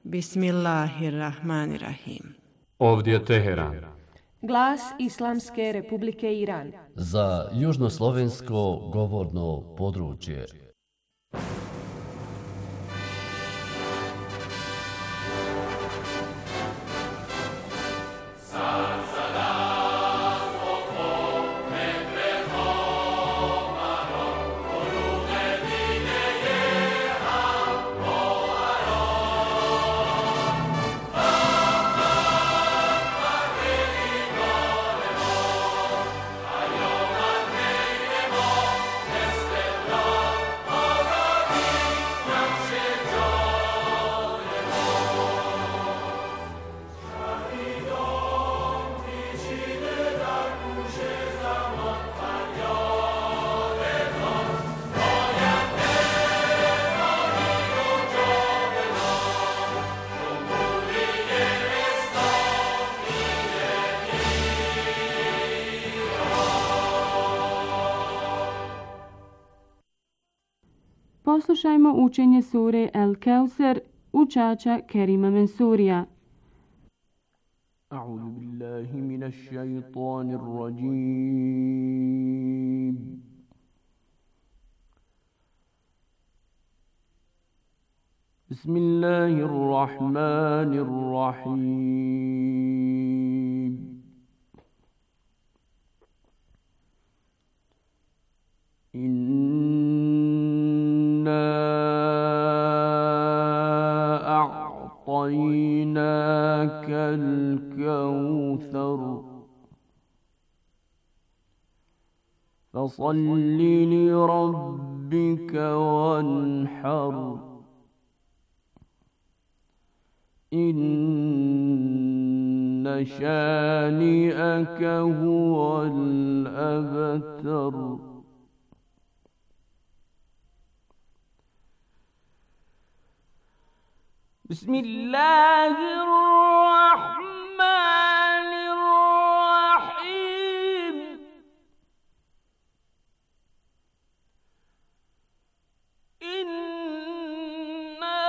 Bismillahirrahmanirrahim. Ovdje je Teheran. Glas Islamske Republike Iran. Za južnoslovensko govorno područje. Poslušajmo učenje sure El Kevser učača Kerima Mensurija. A'udhu billahi minash shaitanir rajim. Bismillahirrahmanirrahim. أعطيناك الكوثر فصل لربك وانحر إن شانئك هو الأبتر. بسم الله الرحمن الرحيم. إنا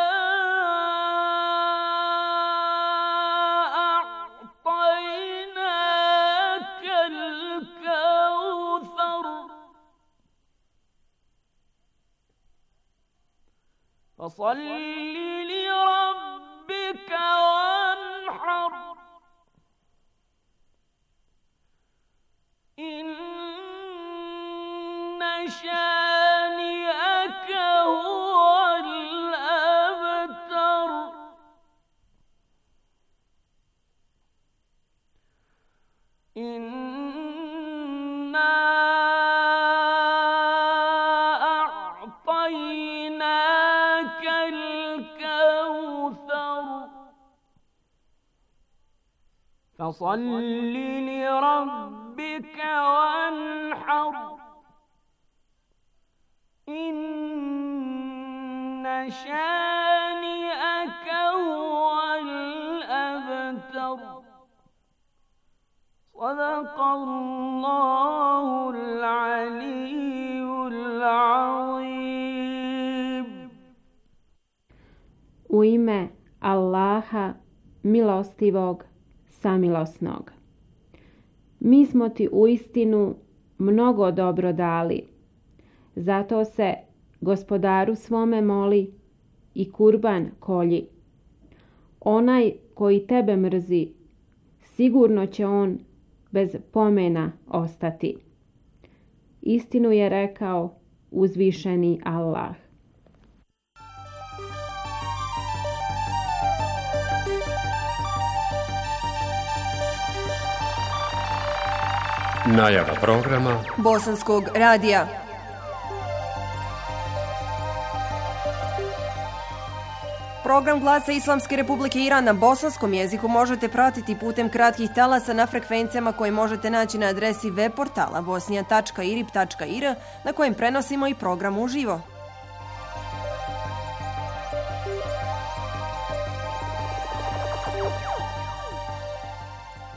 أعطيناك الكوثر فصل لربك وانحر إن شانئك هو الأبتر. إنا أعطيناك الكوثر فصل لربك وانحر إن شانئك هو الأبتر. صدق الله العلي العظيم. U ime Allaha, milostivog, samilosnog. Mi smo ti uistinu mnogo dobro dali. Zato se Gospodaru svome moli i kurban kolji. Onaj koji tebe mrzi, sigurno će on bez pomena ostati. Istinu je rekao uzvišeni Allah. Najava programa Bosanskog radija. Program Glasa Islamske Republike Iran na bosanskom jeziku možete pratiti putem kratkih talasa na frekvencijama koje možete naći na adresi web portala bosnija.irib.ir na kojem prenosimo i program uživo.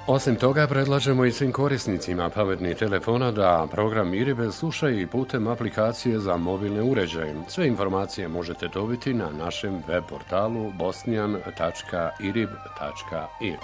Osim toga, predlažemo i svim korisnicima pametnih telefona da program IRIB slušaju i putem aplikacije za mobilne uređaje. Sve informacije možete dobiti na našem web portalu bosnian.irib.ir.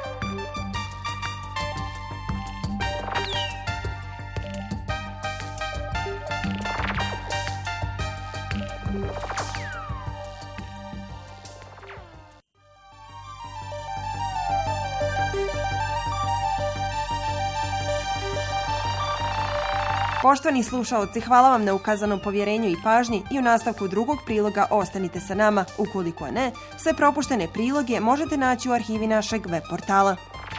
Poštovani slušaoci, hvala vam na ukazanom povjerenju i pažnji i u nastavku drugog priloga ostanite sa nama. Ukoliko ne, sve propuštene priloge možete naći u arhivi našeg web portala.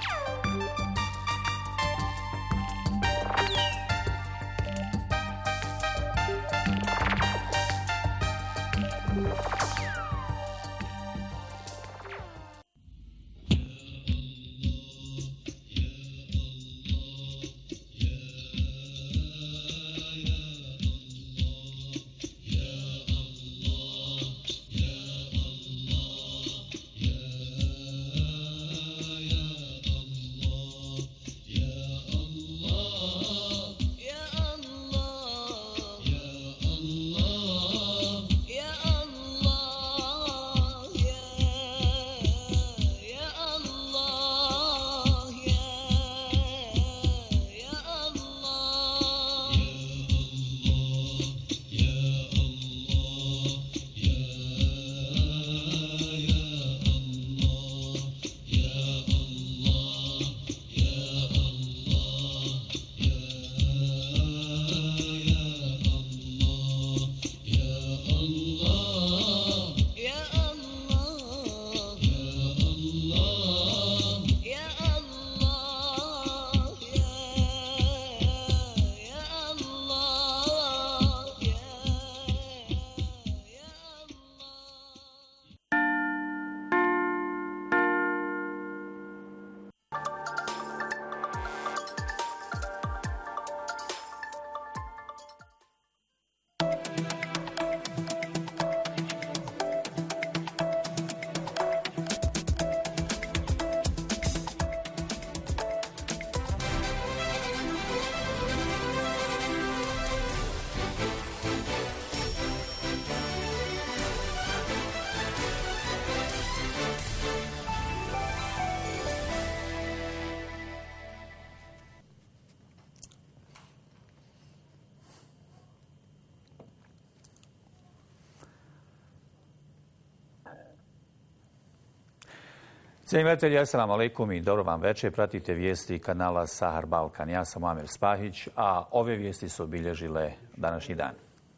Cijenjeni gledatelji, assalamu alaikum i dobro vam večer. Pratite vijesti kanala Sahar Balkan. Ja sam Amir Spahić, a ove vijesti su obilježile današnji dan.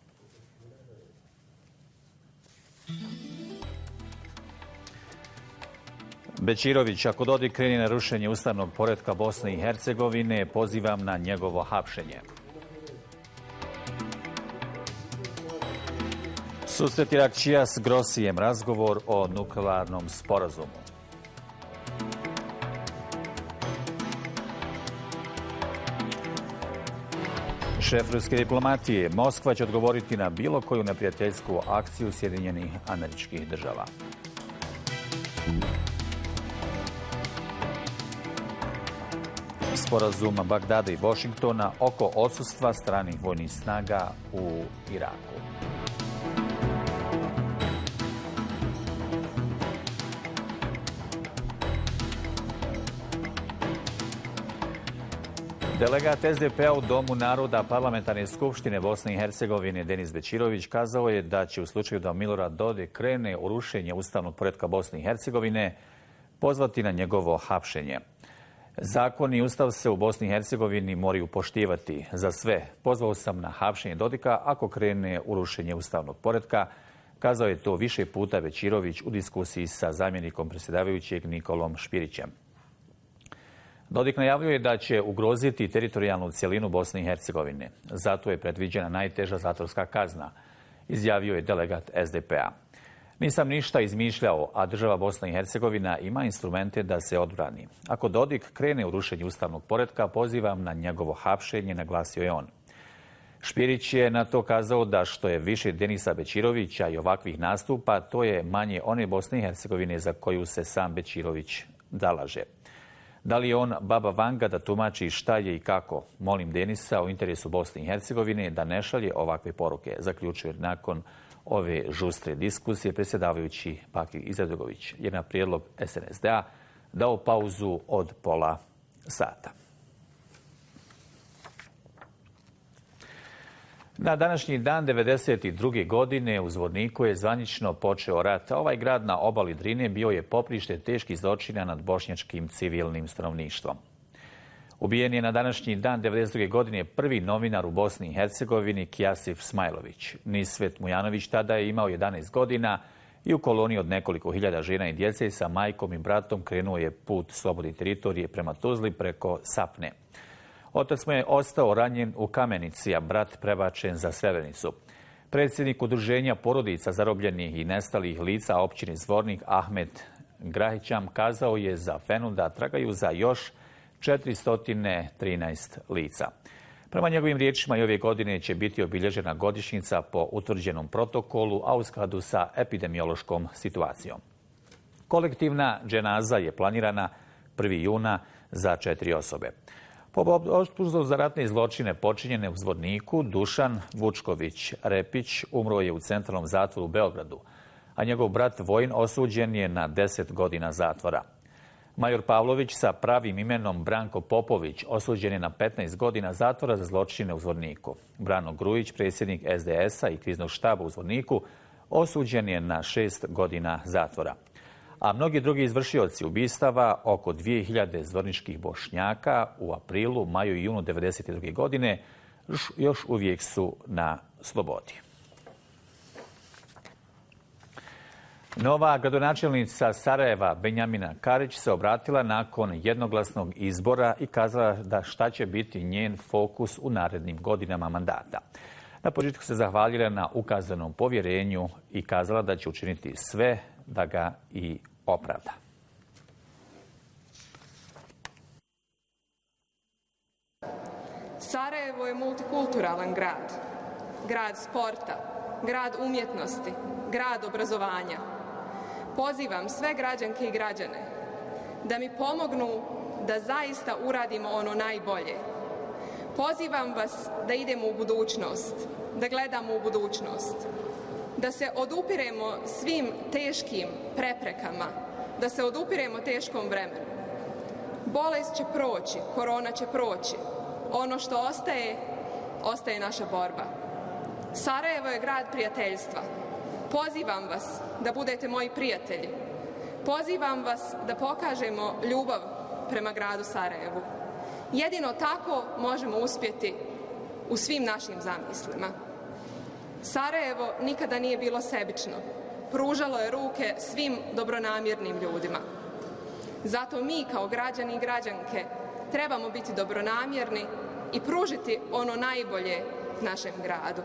Bečirović, ako Dodik krene na rušenje ustavnog poretka Bosne i Hercegovine, pozivam na njegovo hapšenje. Susret Irakčija s Grosijem, razgovor o nuklearnom sporazumu. Šef ruske diplomatije, Moskva će odgovoriti na bilo koju neprijateljsku akciju Sjedinjenih Američkih Država. Sporazum Bagdada i Washingtona oko odsustva stranih vojnih snaga u Iraku. Delegat SDP-a u Domu naroda Parlamentarne skupštine Bosne i Hercegovine Denis Bečirović kazao je da će u slučaju da Milorad Dodik krene u rušenje ustavnog poretka Bosne i Hercegovine pozvati na njegovo hapšenje. Zakon i ustav se u Bosni i Hercegovini moraju poštivati. Za sve pozvao sam na hapšenje Dodika ako krene u rušenje ustavnog poretka, kazao je to više puta Bečirović u diskusiji sa zamjenikom predsjedavajućeg Nikolom Špirićem. Dodik najavljuje da će ugroziti teritorijalnu cjelinu Bosne i Hercegovine. Zato je predviđena najteža zatvorska kazna, izjavio je delegat SDP-a. Nisam ništa izmišljao, a država Bosna i Hercegovina ima instrumente da se odbrani. Ako Dodik krene u rušenje ustavnog poretka, pozivam na njegovo hapšenje, naglasio je on. Špirić je na to kazao da što je više Denisa Bečirovića i ovakvih nastupa, to je manje one Bosne i Hercegovine za koju se sam Bečirović zalaže. Da li je on baba Vanga da tumači šta je i kako? Molim Denisa u interesu Bosne i Hercegovine da ne šalje ovakve poruke, zaključuje nakon ove žustre diskusije predsjedavajući Bakir Izetbegović je na prijedlog SNSD-a dao pauzu od pola sata. Na današnji dan 1992. godine u Zvorniku je zvanično počeo rat. Ovaj grad na obali Drine bio je poprište teških zločina nad bošnjačkim civilnim stanovništvom. Ubijen je na današnji dan 1992. godine prvi novinar u Bosni i Hercegovini Kjasif Smajlović. Nisvet Mujanović tada je imao 11 godina i u koloniji od nekoliko hiljada žena i djece sa majkom i bratom krenuo je put slobodne teritorije prema Tuzli preko Sapne. Otac mu je ostao ranjen u Kamenici, a brat prebačen za Srebrenicu. Predsjednik udruženja porodica zarobljenih i nestalih lica općine Zvornik Ahmet Grahićam kazao je za FENU da tragaju za još 413 lica. Prema njegovim riječima i ove godine će biti obilježena godišnjica po utvrđenom protokolu, a u skladu sa epidemiološkom situacijom. Kolektivna dženaza je planirana 1. juna za 4 osobe. Po optužbom za ratne zločine počinjene u Zvorniku, Dušan Vučković Repić umro je u centralnom zatvoru u Beogradu, a njegov brat Vojin osuđen je na 10 godina zatvora. Major Pavlović sa pravim imenom Branko Popović osuđen je na 15 godina zatvora za zločine u Zvorniku. Brano Grujić, predsjednik SDS-a i kriznog štaba u Zvorniku, osuđen je na 6 godina zatvora. A mnogi drugi izvršioci ubistava, oko 2000 zvorničkih Bošnjaka u aprilu, maju i junu 1992. godine, još uvijek su na slobodi. Nova gradonačelnica Sarajeva Benjamina Karić se obratila nakon jednoglasnog izbora i kazala da šta će biti njen fokus u narednim godinama mandata. Na početku se zahvalila na ukazanom povjerenju i kazala da će učiniti sve da ga i opravda. Sarajevo je multikulturalan grad. Grad sporta, grad umjetnosti, grad obrazovanja. Pozivam sve građanke i građane da mi pomognu da zaista uradimo ono najbolje. Pozivam vas da idemo u budućnost, da gledamo u budućnost, da se odupiremo svim teškim preprekama, da se odupiremo teškom vremenu. Bolest će proći, korona će proći. Ono što ostaje, ostaje naša borba. Sarajevo je grad prijateljstva. Pozivam vas da budete moji prijatelji. Pozivam vas da pokažemo ljubav prema gradu Sarajevu. Jedino tako možemo uspjeti u svim našim zamislima. Sarajevo nikada nije bilo sebično. Pružalo je ruke svim dobronamjernim ljudima. Zato mi kao građani i građanke trebamo biti dobronamjerni i pružiti ono najbolje našem gradu.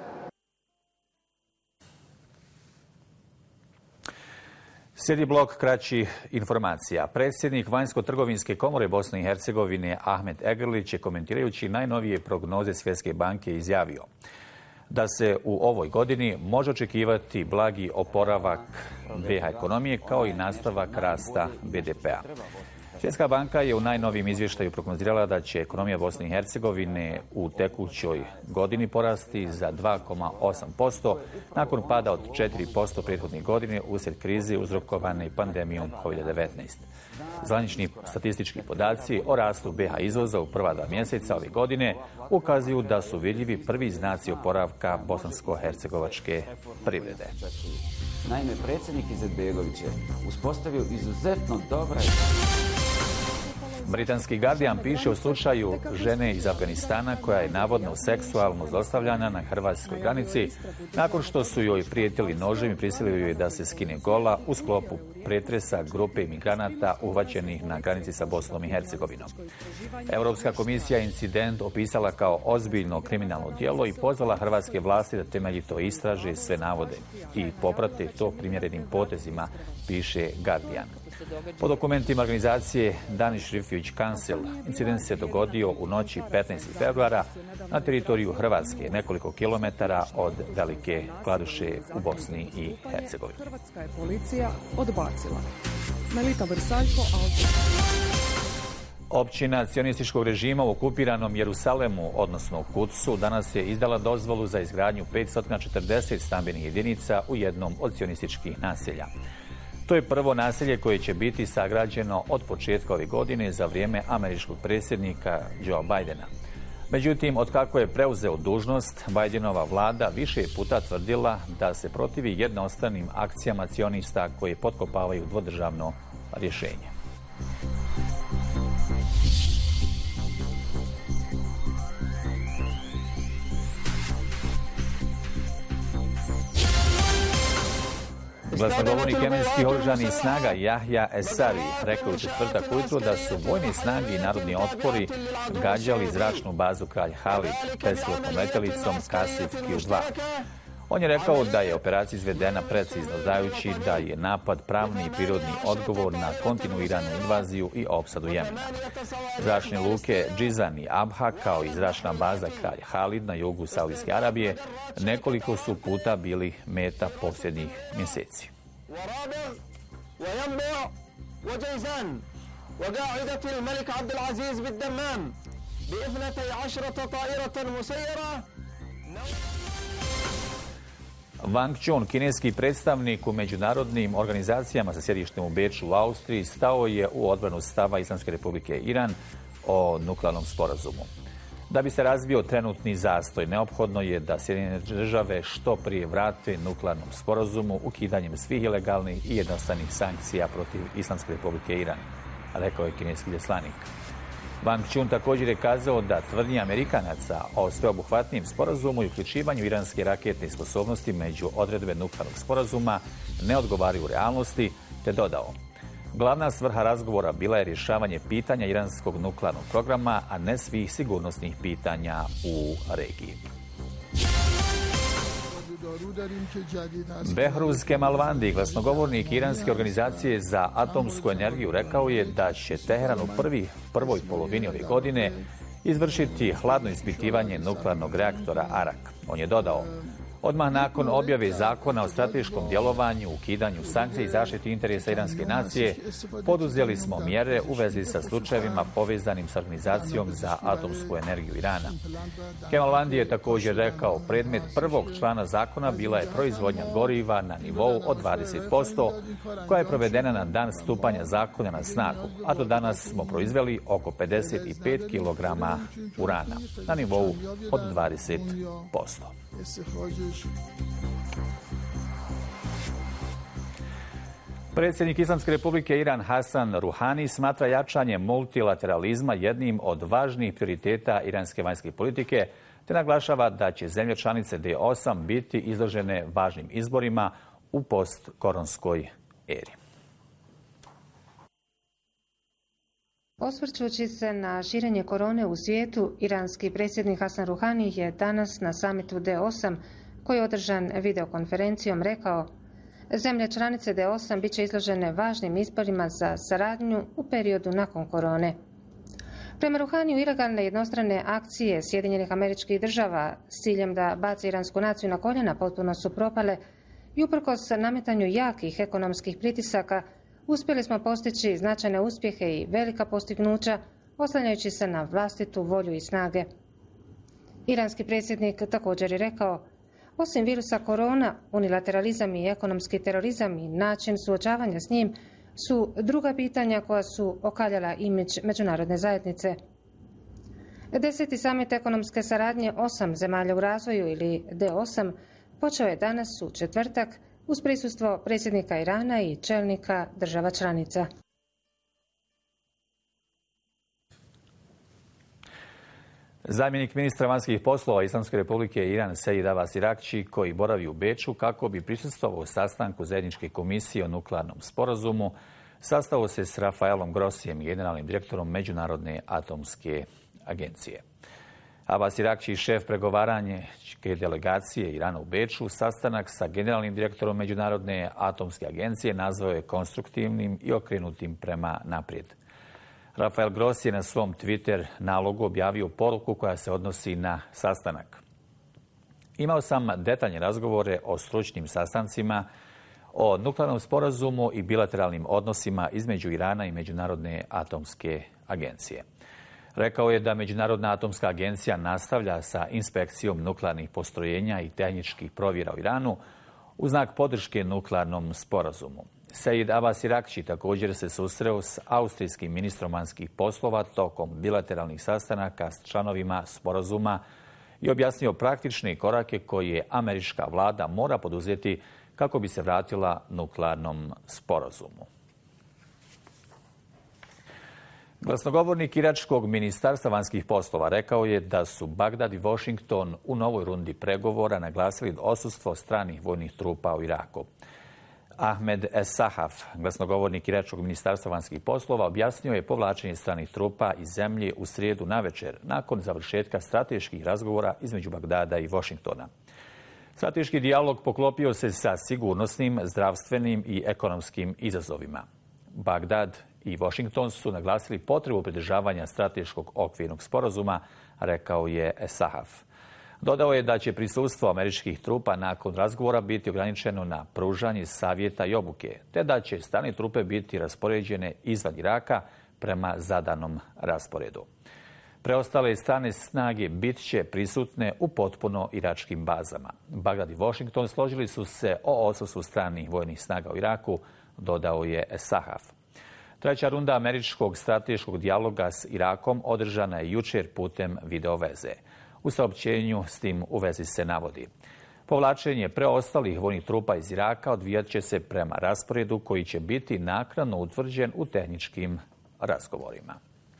Slijedi blok kraćih informacija. Predsjednik Vanjsko-trgovinske komore Bosne i Hercegovine Ahmet Egrlić je komentirajući najnovije prognoze Svjetske banke izjavio da se u ovoj godini može očekivati blagi oporavak BiH ekonomije kao i nastavak rasta BDP-a. Svjetska banka je u najnovijem izvještaju prognozirala da će ekonomija Bosne i Hercegovine u tekućoj godini porasti za 2,8% nakon pada od 4% prethodne godine uslijed krize uzrokovane pandemijom COVID-19. Zvanični statistički podaci o rastu BiH izvoza u prva 2 mjeseca ove godine ukazuju da su vidljivi prvi znaci oporavka bosansko-hercegovačke privrede. Naime, predsjednik Izetbegović je uspostavio izuzetno dobre... Britanski Guardian piše o slučaju žene iz Afganistana koja je navodno seksualno zlostavljana na hrvatskoj granici nakon što su joj prijetili nožem i prisilili joj da se skine gola u sklopu pretresa grupe imigranata uhvaćenih na granici sa Bosnom i Hercegovinom. Europska komisija incident opisala kao ozbiljno kriminalno djelo i pozvala hrvatske vlasti da temeljito istraže sve navode i poprate to primjerenim potezima, piše Guardian. Po dokumentima organizacije Danish Refuge Council, incident se dogodio u noći 15. februara na teritoriju Hrvatske, nekoliko kilometara od Velike Kladuše u Bosni i Hercegovini. Hrvatska je policija odbacila. Melita Vrsaljko, Općina cionističkog režima u okupiranom Jerusalemu, odnosno Kudsu, danas je izdala dozvolu za izgradnju 540 stambenih jedinica u jednom od cionističkih naselja. To je prvo naselje koje će biti sagrađeno od početka ove godine za vrijeme američkog predsjednika Joe Bidena. Međutim, otkako je preuzeo dužnost, Bidenova vlada više je puta tvrdila da se protivi jednostranim akcijama cionista koje potkopavaju dvodržavno rješenje. Glasnogovornik jemenskih oružanih snaga Jahja Esari rekao u četvrtak ujutro da su vojne snage i narodni otpori gađali zračnu bazu Kralj Halid bespilotnom letjelicom Kasif Q-2. On je rekao da je operacija izvedena precizno, dajući da je napad pravni i prirodni odgovor na kontinuiranu invaziju i opsadu Jemena. Zračne luke Džizan i Abha, kao i zračna baza Kralj Halid na jugu Saudijske Arabije, nekoliko su puta bili meta posljednjih mjeseci. Wang Chun, kineski predstavnik u međunarodnim organizacijama sa sjedištem u Beču u Austriji, stao je u odbranu stava Islamske republike Iran o nuklearnom sporazumu. Da bi se razbio trenutni zastoj, neophodno je da Sjedinjene države što prije vrate nuklearnom sporazumu ukidanjem svih ilegalnih i jednostranih sankcija protiv Islamske republike Iran, rekao je kineski veleposlanik. Wang Chun također je kazao da tvrdnje Amerikanaca o sveobuhvatnijem sporazumu i uključivanju iranske raketne sposobnosti među odredbe nuklearnog sporazuma ne odgovaraju u realnosti, te dodao: glavna svrha razgovora bila je rješavanje pitanja iranskog nuklearnog programa, a ne svih sigurnosnih pitanja u regiji. Behruz Kemalvandi, glasnogovornik iranske organizacije za atomsku energiju, rekao je da će Teheran u prvoj polovini ove godine izvršiti hladno ispitivanje nuklearnog reaktora Arak. On je dodao: odmah nakon objave zakona o strateškom djelovanju, ukidanju sankcija i zaštiti interesa iranske nacije, poduzeli smo mjere u vezi sa slučajevima povezanim sa organizacijom za atomsku energiju Irana. Kemalvandi je također rekao: predmet prvog člana zakona bila je proizvodnja goriva na nivou od 20%, koja je provedena na dan stupanja zakona na snagu, a do danas smo proizveli oko 55 kg urana na nivou od 20%. Predsjednik Islamske republike Iran Hasan Ruhani smatra jačanje multilateralizma jednim od važnijih prioriteta iranske vanjske politike, te naglašava da će zemlje članice D8 biti izložene važnim izborima u postkoronskoj eri. Osvrćući se na širenje korone u svijetu, iranski predsjednik Hasan Ruhani je danas na samitu D8, koji je održan videokonferencijom, rekao: zemlje članice D8 bit će izložene važnim izborima za saradnju u periodu nakon korone. Prema Ruhaniju, ilegalne jednostrane akcije Sjedinjenih Američkih Država s ciljem da baci iransku naciju na koljena potpuno su propale i uprkos nametanju jakih ekonomskih pritisaka uspjeli smo postići značajne uspjehe i velika postignuća, oslanjajući se na vlastitu volju i snage. Iranski predsjednik također je rekao: osim virusa korona, unilateralizam i ekonomski terorizam i način suočavanja s njim su druga pitanja koja su okaljala imidž međunarodne zajednice. 10. samit ekonomske saradnje 8 zemalja u razvoju ili D8 počeo je danas u četvrtak uz prisustvo predsjednika Irana i čelnika država članica. Zamjenik ministra vanjskih poslova Islamske republike Iran Sejid Abbas Irakči, koji boravi u Beču kako bi prisustvovao sastanku zajedničke komisije o nuklearnom sporazumu, sastao se s Rafaelom Grossijem, generalnim direktorom Međunarodne atomske agencije. Abbas Irakči, šef pregovaračke delegacije Irana u Beču, sastanak sa generalnim direktorom Međunarodne atomske agencije nazvao je konstruktivnim i okrenutim prema naprijed. Rafael Grossi je na svom Twitter nalogu objavio poruku koja se odnosi na sastanak. Imao sam detaljne razgovore o stručnim sastancima, o nuklearnom sporazumu i bilateralnim odnosima između Irana i Međunarodne atomske agencije. Rekao je da Međunarodna atomska agencija nastavlja sa inspekcijom nuklearnih postrojenja i tehničkih provjera u Iranu u znak podrške nuklearnom sporazumu. Seid Abbas Irakći također se susreo s austrijskim ministrom vanjskih poslova tokom bilateralnih sastanaka s članovima sporazuma i objasnio praktične korake koje američka vlada mora poduzeti kako bi se vratila nuklearnom sporazumu. Glasnogovornik iračkog ministarstva vanjskih poslova rekao je da su Bagdad i Washington u novoj rundi pregovora naglasili odsustvo stranih vojnih trupa u Iraku. Ahmed Es-Sahaf, glasnogovornik iračkog ministarstva vanjskih poslova, objasnio je povlačenje stranih trupa iz zemlje u srijedu navečer nakon završetka strateških razgovora između Bagdada i Washingtona. Strateški dijalog poklopio se sa sigurnosnim, zdravstvenim i ekonomskim izazovima. Bagdad i Washington su naglasili potrebu pridržavanja strateškog okvirnog sporazuma, rekao je Es-Sahaf. Dodao je da će prisustvo američkih trupa nakon razgovora biti ograničeno na pružanje savjeta i obuke, te da će strane trupe biti raspoređene izvan Iraka prema zadanom rasporedu. Preostale strane snage bit će prisutne u potpuno iračkim bazama. Bagdad i Washington složili su se o odsustvu stranih vojnih snaga u Iraku, dodao je Es-Sahaf. Treća runda američkog strateškog dijaloga s Irakom održana je jučer putem videoveze. U saopćenju s tim u vezi se navodi: povlačenje preostalih vojnih trupa iz Iraka odvijat će se prema rasporedu koji će biti naknadno utvrđen u tehničkim razgovorima.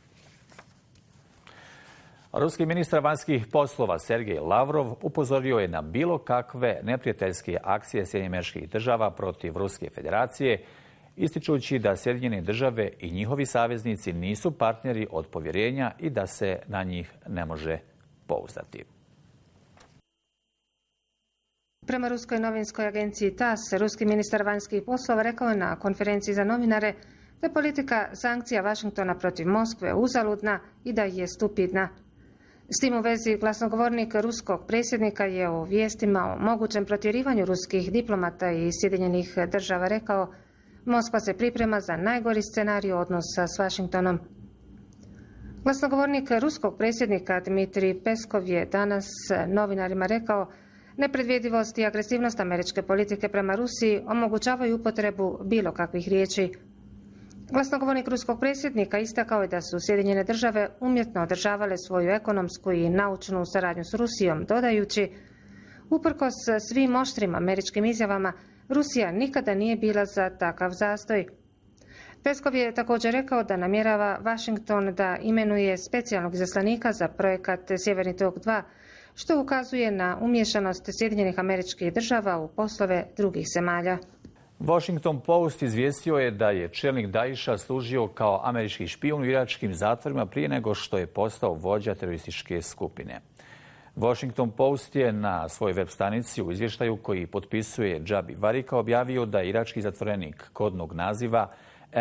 Ruski ministar vanjskih poslova Sergej Lavrov upozorio je na bilo kakve neprijateljske akcije SAD-a protiv Ruske federacije, ističući da Sjedinjene države i njihovi saveznici nisu partneri od povjerenja i da se na njih ne može pouzdati. Prema ruskoj novinskoj agenciji TAS, ruski ministar vanjskih poslova rekao je na konferenciji za novinare da je politika sankcija Vašingtona protiv Moskve uzaludna i da je stupidna. S tim u vezi glasnogovornik ruskog predsjednika je o vijestima o mogućem protjerivanju ruskih diplomata i Sjedinjenih država rekao: Moskva se priprema za najgori scenarij odnosa s Vašingtonom. Glasnogovornik ruskog predsjednika Dmitrij Peskov je danas novinarima rekao: nepredvidivost i agresivnost američke politike prema Rusiji omogućavaju upotrebu bilo kakvih riječi. Glasnogovornik ruskog predsjednika istakao je da su Sjedinjene države umjetno održavale svoju ekonomsku i naučnu saradnju s Rusijom, dodajući: uprkos svim oštrim američkim izjavama, Rusija nikada nije bila za takav zastoj. Peskov je također rekao da namjerava Washington da imenuje specijalnog izaslanika za projekat Sjeverni tok 2, što ukazuje na umiješanost Sjedinjenih američkih država u poslove drugih zemalja. Washington Post izvijestio je da je čelnik Daesha služio kao američki špijun u iračkim zatvorima prije nego što je postao vođa terorističke skupine. Washington Post je na svojoj web stranici u izvještaju koji potpisuje Džabi Varika objavio da je irački zatvorenik kodnog naziva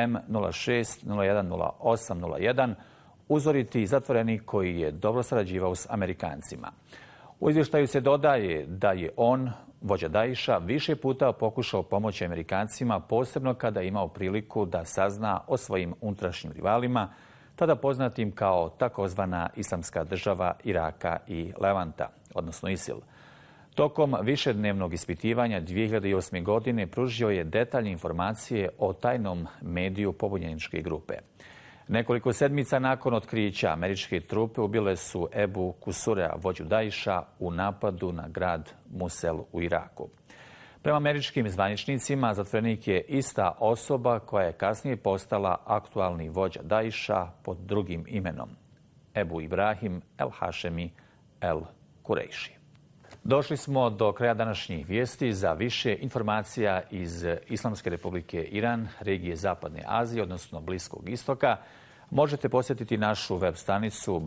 M06010801 uzoriti zatvorenik koji je dobro sarađivao s Amerikancima. U izvještaju se dodaje da je on, vođa Daesha, više puta pokušao pomoći Amerikancima, posebno kada je imao priliku da sazna o svojim unutrašnjim rivalima, tada poznatim kao takozvana Islamska država Iraka i Levanta, odnosno ISIL. Tokom višednevnog ispitivanja 2008. godine pružio je detaljne informacije o tajnom mediju pobunjeničke grupe. Nekoliko sedmica nakon otkrića američke trupe ubile su Ebu Kusurea, vođu Daesha, u napadu na grad Musel u Iraku. Prema američkim zvaničnicima, zatvorenik je ista osoba koja je kasnije postala aktualni vođa Daesha pod drugim imenom, Ebu Ibrahim el-Hašemi el-Kurejši. Došli smo do kraja današnjih vijesti. Za više informacija iz Islamske republike Iran, regije Zapadne Azije, odnosno Bliskog istoka, možete posjetiti našu web stranicu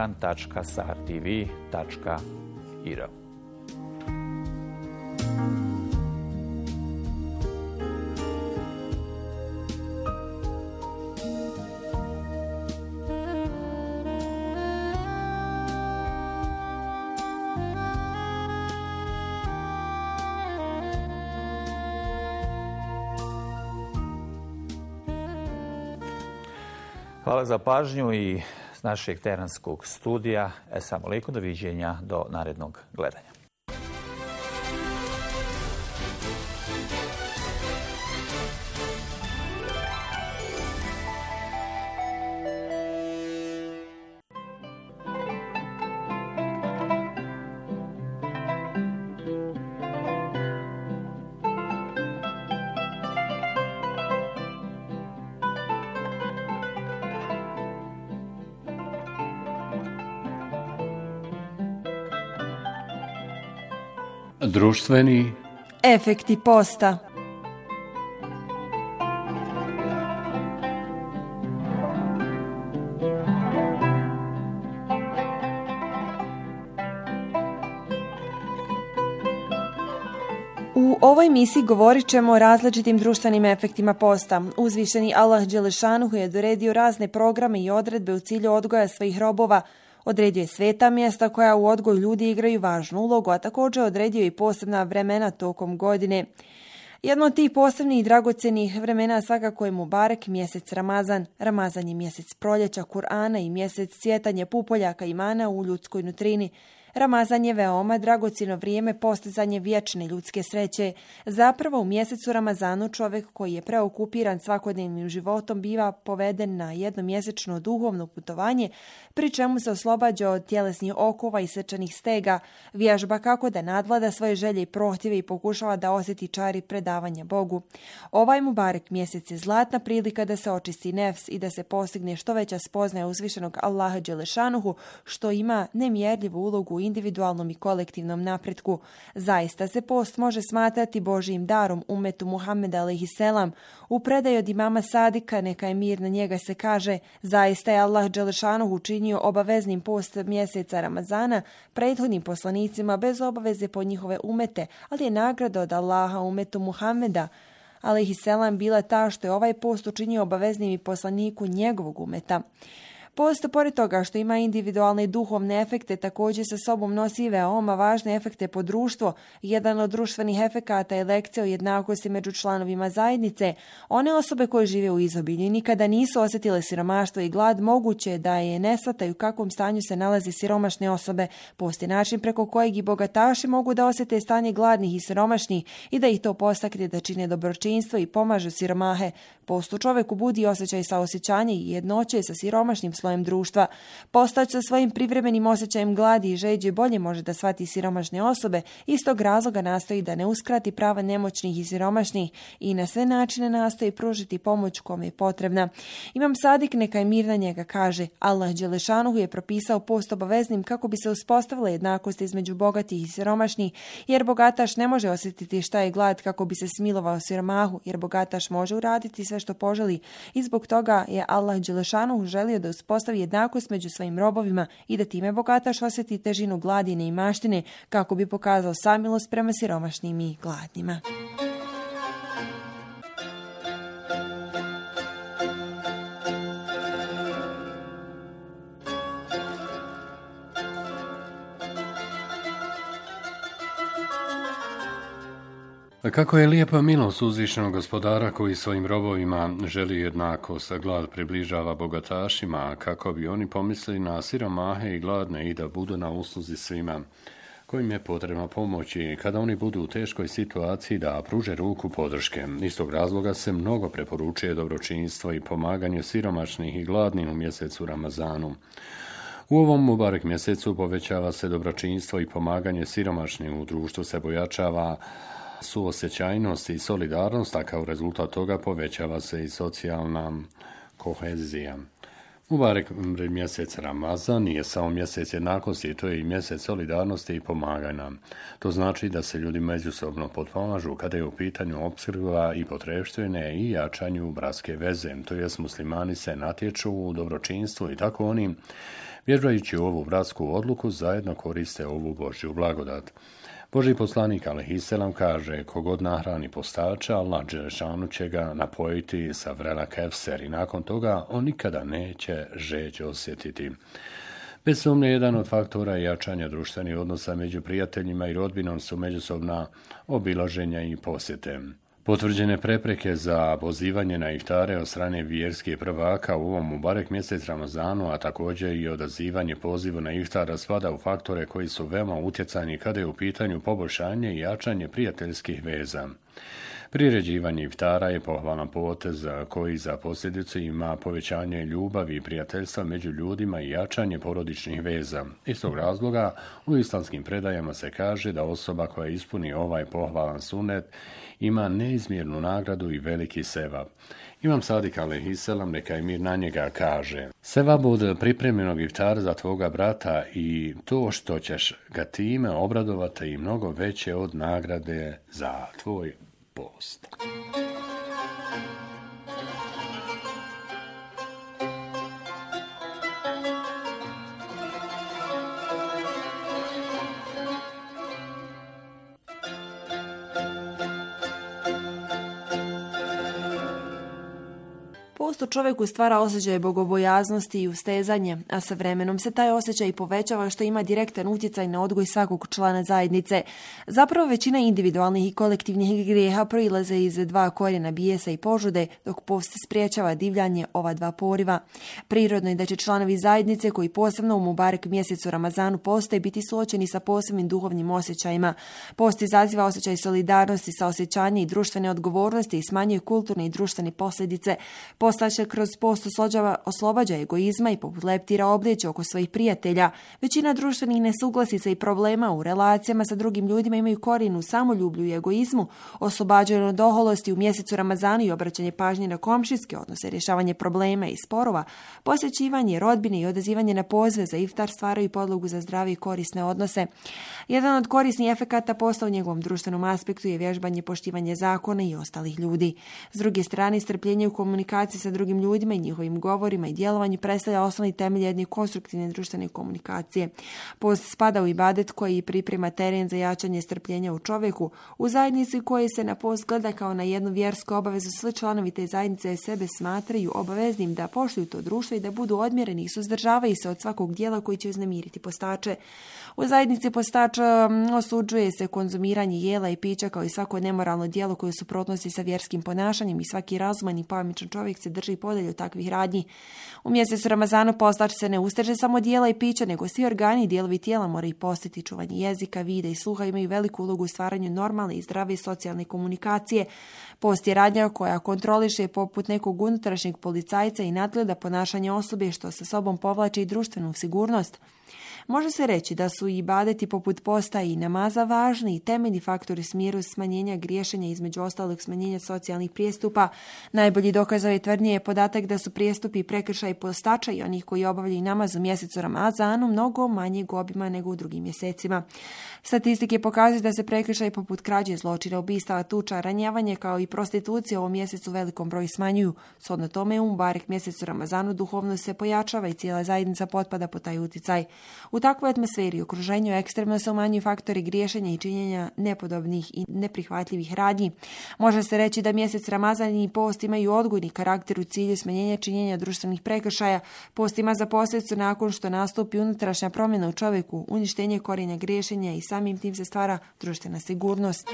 balkan.sartv.ir. Hvala za pažnju i s našeg terenskog studija. Assalamu alaikum, doviđenja do narednog gledanja. Društveni efekti posta. U ovoj misiji govorit ćemo o različitim društvenim efektima posta. Uzvišeni Allah Đelešanuhu je doredio razne programe i odredbe u cilju odgoja svojih robova. Odredio je sveta mjesta koja u odgoju ljudi igraju važnu ulogu, a također odredio i posebna vremena tokom godine. Jedno od tih posebnih i dragocjenih vremena svakako je Mubarek, mjesec Ramazan. Ramazan je mjesec proljeća, Kur'ana i mjesec cvjetanja pupoljaka imana u ljudskoj nutrini. Ramazan je veoma dragocjeno vrijeme postizanje vječne ljudske sreće. Zapravo u mjesecu Ramazanu čovjek koji je preokupiran svakodnevnim životom biva poveden na jednomjesečno duhovno putovanje, pri čemu se oslobađa od tjelesnih okova i srčanih stega, vježba kako da nadvlada svoje želje i prohtjeve i pokušava da osjeti čari predavanja Bogu. Ovaj Mubarek mjesec je zlatna prilika da se očisti nefs i da se postigne što veća spoznaja uzvišenog Allaha Đelešanuhu, što ima nemjerljivu ulogu u individualnom i kolektivnom napretku. Zaista se post može smatrati Božijim darom umetu Muhammeda alejhiselam. U predaju od imama Sadika, neka je mir na njega, se kaže: zaista je Allah Đelešanuhu učinio obaveznim post mjeseca Ramazana prethodnim poslanicima bez obaveze po njihove umete, ali je nagrada od Allaha umetu Muhammeda alejhiselam bila ta što je ovaj post učinio obaveznim i poslaniku njegovog umeta. Post, pored toga što ima individualne i duhovne efekte, također sa sobom nosi veoma važne efekte po društvo. Jedan od društvenih efekata je lekcija o jednakosti među članovima zajednice. One osobe koje žive u izobilju i nikada nisu osjetile siromaštvo i glad, moguće je da je ne shvataju u kakvom stanju se nalaze siromašne osobe. Post je način preko kojeg i bogataši mogu da osjete stanje gladnih i siromašnih i da ih to postakne da čine dobročinstvo i pomažu siromahe. Post u čovjeku budi osjećaj saosjećanja i jednoće sa siromašnim slojem društva. Postać sa svojim privremenim osjećajem gladi i žeđe bolje može da shvati siromašne osobe, iz tog razloga nastoji da ne uskrati prava nemoćnih i siromašnih i na sve načine nastoji pružiti pomoć kome je potrebna. Imam Sadik, neka je mir na njega, kaže: Allah Đelešanuhu je propisao post obaveznim kako bi se uspostavila jednakost između bogatih i siromašnih, jer bogataš ne može osjetiti šta je glad kako bi se smilovao siromahu, jer bogataš može uraditi sve što poželi i zbog toga je Allah Đelešanuhu želio da uspostavi jednakost među svojim robovima i da time bogataš osjeti težinu gladine i maštine kako bi pokazao samilost prema siromašnim i gladnima. Kako je lijepa milost uzvišenog gospodara koji svojim robovima želi jednakost, a glad približava bogatašima, kako bi oni pomislili na siromahe i gladne i da budu na usluzi svima kojim je potrebna pomoći kada oni budu u teškoj situaciji da pruže ruku podrške. Iz tog razloga se mnogo preporučuje dobročinstvo i pomaganje siromašnih i gladnih u mjesecu Ramazanu. U ovom Mubarek mjesecu povećava se dobročinstvo i pomaganje siromašnim, u društvu se pojačava suosjećajnost i solidarnost, a kao rezultat toga povećava se i socijalna kohezija. Mubarek mjesec Ramazan nije samo mjesec jednakosti, to je i mjesec solidarnosti i pomaganja. To znači da se ljudi međusobno potpomažu kada je u pitanju opskrba i potrepštine i jačanju bratske veze, to jest muslimani se natječu u dobročinstvu i tako oni, vježbajući ovu bratsku odluku, zajedno koriste ovu Božju blagodat. Božji poslanik alejhiselam kaže: kogod nahrani postača, Allah Đelešanu će ga napojiti sa vrela Kevser i nakon toga on nikada neće žeđ osjetiti. Bez sumnje, jedan od faktora jačanja društvenih odnosa među prijateljima i rodbinom su međusobna obilaženja i posjete. Potvrđene prepreke za pozivanje na iftare od strane vjerskih prvaka u ovom Mubarek mjesec Ramazanu, a također i odazivanje pozivu na iftara spada u faktore koji su veoma utjecajni kada je u pitanju poboljšanje i jačanje prijateljskih veza. Priređivanje iftara je pohvalan potez koji za posljedicu ima povećanje ljubavi i prijateljstva među ljudima i jačanje porodičnih veza. Iz tog razloga u islamskim predajama se kaže da osoba koja ispuni ovaj pohvalan sunet ima neizmjernu nagradu i veliki sevab. Imam Sadik alejhiselam, neka je mir na njega, kaže: sevab od pripremljenog iftara za tvoga brata i to što ćeš ga time obradovati i mnogo veće od nagrade za tvoj post. Post u čovjeku stvara osjećaj bogobojaznosti i ustezanje, a sa vremenom se taj osjećaj povećava što ima direktan utjecaj na odgoj svakog člana zajednice. Zapravo većina individualnih i kolektivnih grijeha proilaze iz dva korijena bijesa i požude, dok post spriječava divljanje ova dva poriva. Prirodno je da će članovi zajednice koji posebno u Mubarek mjesecu Ramazanu postoje biti suočeni sa posebnim duhovnim osjećajima. Post izaziva osjećaj solidarnosti, saosjećanja i društvene odgovornosti i smanjuje kulturne i društvene posljedice. Postaće kroz post oslobađa egoizma i poput leptira oblijeće oko svojih prijatelja. Većina društvenih nesuglasica i problema u relacijama sa drugim ljudima imaju korijen u samoljublju i egoizmu, oslobađaju od oholosti u mjesecu Ramazanu i obraćanje pažnje na komšijske odnose, rješavanje problema i sporova, posjećivanje rodbine i odazivanje na pozive za iftar stvaraju podlogu za zdrave i korisne odnose. Jedan od korisnih efekata posta u njegovom društvenom aspektu je vježbanje poštivanja zakona i ostalih ljudi. S druge strane, strpljenje u komunikaciji sa drugim ljudima i njihovim govorima i djelovanju predstavlja osnovni temelj jedne konstruktivne društvene komunikacije. Post spada u ibadet koji priprema teren za jačanje strpljenja u čovjeku. U zajednici koji se na post gleda kao na jednu vjersku obavezu, svi članovi te zajednice sebe smatraju obaveznim da poštuju to društvo i da budu odmjereni i suzdržavaju se od svakog dijela koji će uznemiriti postače. U zajednici postača osuđuje se konzumiranje jela i pića kao i svako nemoralno djelo koje suprotnosti sa vjerskim ponašanjem i svaki razuman i pametan čovjek se drži podalje od takvih radnji. U mjesecu Ramazanu postač se ne usteže samo dijela i pića, nego svi organi i dijelovi tijela moraju postiti. Čuvanje jezika, vida i sluha imaju veliku ulogu u stvaranju normalne i zdrave socijalne komunikacije. Post je radnja koja kontroliše poput nekog unutrašnjeg policajca i nadgleda ponašanje osobe, što sa sobom povlači i društvenu sigurnost. Može se reći da su i ibadeti poput posta i namaza važni i temeljni faktori u smjeru smanjenja griješenja, između ostalog smanjenja socijalnih prijestupa. Najbolji dokaz ove tvrdnje je podatak da su prijestupi i prekršaji postača i onih koji obavljaju namaz u mjesecu Ramazanu mnogo manjeg obima nego u drugim mjesecima. Statistike pokazuju da se prekršaji poput krađe, zločina, ubistava, tuča, ranjavanje kao i prostitucije u ovom mjesecu u velikom broju smanjuju. Shodno tome u Mubarek mjesecu Ramazanu duhovno se pojačava i cijela zajednica potpada po taj utjecaj. U takvoj atmosferi i okruženju ekstremno se umanjuju faktori griješenja i činjenja nepodobnih i neprihvatljivih radnji. Može se reći da mjesec Ramazan i post imaju odgojni karakter u cilju smanjenja činjenja društvenih prekršaja. Post ima za posljedicu nakon što nastupi unutrašnja promjena u čovjeku, uništenje korijenja griješenja i samim tim se stvara društvena sigurnost.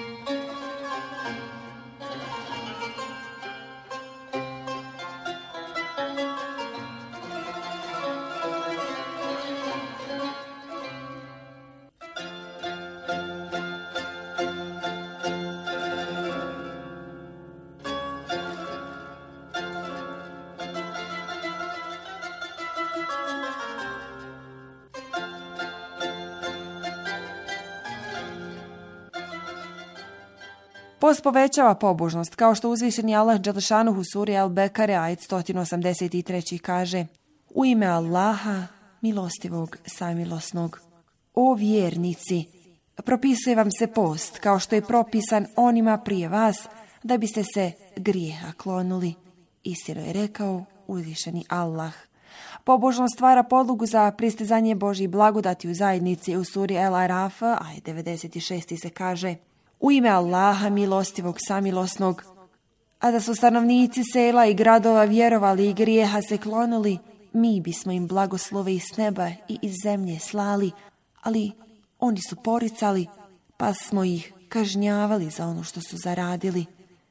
Post povećava pobožnost, kao što uzvišeni Allah Đelešanuhu u suri Al-Bekare ajet 183 kaže: U ime Allaha, milostivog, samilosnog. O vjernici, propisuje vam se post, kao što je propisan onima prije vas, da biste se grijeha klonuli. Istino je rekao uzvišeni Allah. Pobožnost stvara podlogu za pristizanje Božjih blagodati u zajednici. U suri El-Araf, ajet 96 se kaže: U ime Allaha, milostivog, samilosnog. A da su stanovnici sela i gradova vjerovali i grijeha se klonuli, mi bismo im blagoslove iz neba i iz zemlje slali, ali oni su poricali, pa smo ih kažnjavali za ono što su zaradili.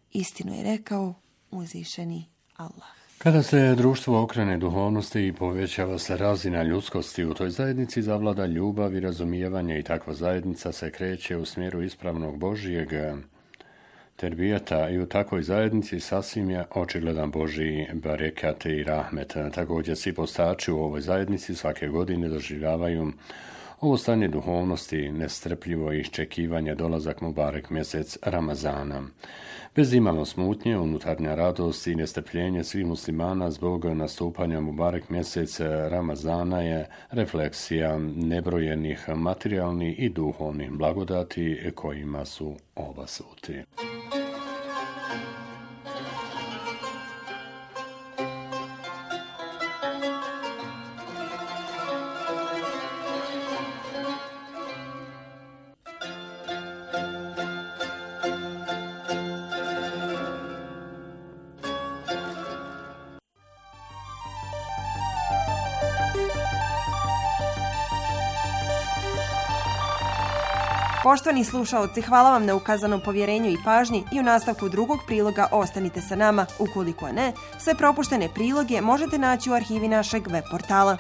Istinu je rekao uzvišeni Allah. Kada se društvo okrene duhovnosti i povećava se razina ljudskosti, u toj zajednici zavlada ljubav i razumijevanje i takva zajednica se kreće u smjeru ispravnog Božijeg terbijeta i u takvoj zajednici sasvim je očigledan Božji barekat i rahmet. Također svi postači u ovoj zajednici svake godine doživljavaju ovo stanje duhovnosti, nestrpljivo iščekivanje dolazak Mubarek mjesec Ramazana. Bez imalo smutnje, unutarnja radost i nestrpljenje svih muslimana zbog nastupanja Mubarek mjesec Ramazana je refleksija nebrojenih materijalnih i duhovnih blagodati kojima su obasuti. Poštovani slušaoci, hvala vam na ukazanom povjerenju i pažnji i u nastavku drugog priloga ostanite sa nama. Ukoliko ne, sve propuštene priloge možete naći u arhivi našeg web portala.